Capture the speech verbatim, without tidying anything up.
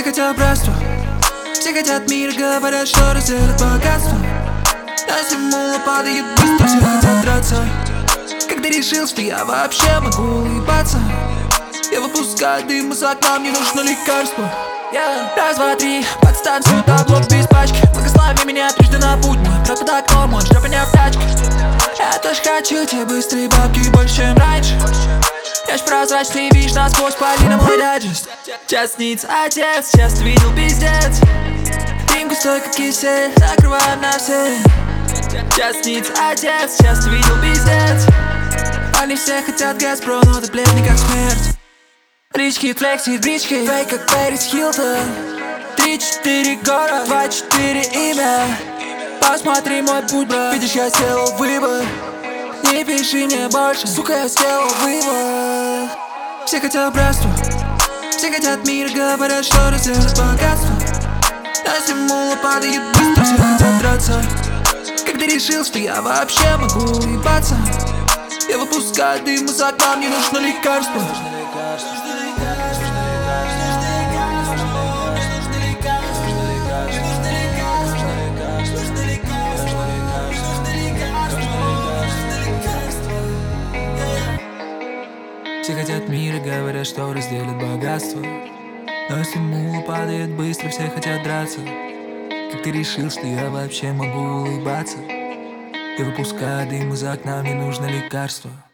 хотят братства, все хотят мира, говорят, что разделят богатство. А стимула падает быстро, все хотят драться. Когда решил, что я вообще могу улыбаться, я выпускаю дым из окна, мне нужно лекарство. Yeah. Раз, два, три, под станцию, таблок без пачки. Благослови меня трижды на путь мой, брат под окном, мой шлепанья в тачке. Я тоже хочу те быстрые бабки больше, чем раньше. Я ж прозрачный, видишь насквозь, пали на мой дайджест. Сейчас снится отец, сейчас ты видел пиздец. Дым густой, как кисель, закрываем на все. Сейчас снится отец, сейчас ты видел пиздец. Они все хотят Газпро, но ты бледный как смерть. Рички, флекси, брички, фейк как Пэрис Хилтон. Три-четыре года, два-четыре имя. Посмотри мой путь, брат, видишь, я сделал выбор. Не пиши мне больше, сука, я сделал вывод. Все хотят братства, все хотят мира, говорят, что разделят богатство. А стимула падает быстро, все хотят драться. Когда решил, что я вообще могу улыбаться, я выпускаю дым из окна, мне нужно лекарство. Все хотят мира, говорят, что разделят богатство. Но стимула падает быстро, все хотят драться. Как ты решил, что я вообще могу улыбаться? Я выпускаю дым из окна, мне нужно лекарство.